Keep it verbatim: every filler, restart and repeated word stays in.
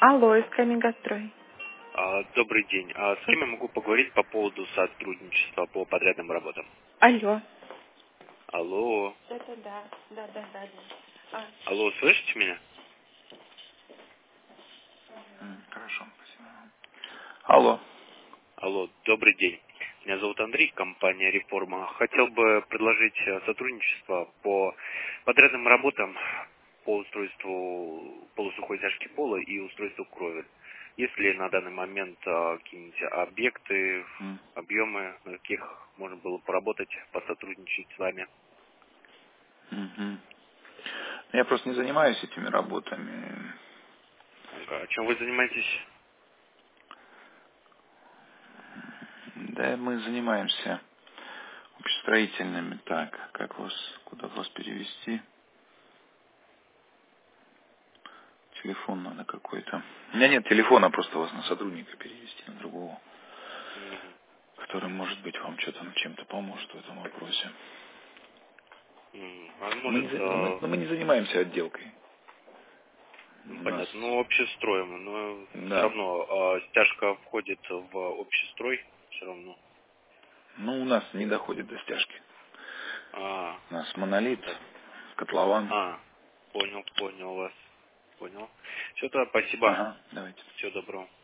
Алло, из Каменгастрой. А, Добрый день. А с кем я могу поговорить по поводу сотрудничества по подрядным работам? Алло. Алло. Это да, да, да, да. да. А, Алло, слышите меня? М, Хорошо, спасибо. Алло. Алло, добрый день. Меня зовут Андрей, компания «Реформа». Хотел бы предложить э, сотрудничество по подрядным работам по устройству полусухой стяжки пола и устройству кровель. Есть ли на данный момент а, какие-нибудь объекты, М, объемы, на каких можно было поработать, посотрудничать с вами? мгм. Я просто не занимаюсь этими работами. Ага. Чем вы занимаетесь? Да, мы занимаемся общестроительными. Так, как вас, куда вас перевести? Телефон надо какой-то. У меня нет телефона, просто вас на сотрудника перевести, на другого, Мгм. который, может быть, вам что-то чем-то поможет в этом вопросе. М, А Мы не, может, за- ну, мы, а, ну, мы не занимаемся отделкой. ну, У нас, понятно, ну, общестроем, но все да. равно а, стяжка входит в общестрой, все равно. Ну, у нас не доходит до стяжки. А, У нас монолит, так, котлован. а, понял, понял вас, понял. Все, тогда спасибо, Ага, давайте. всего доброго.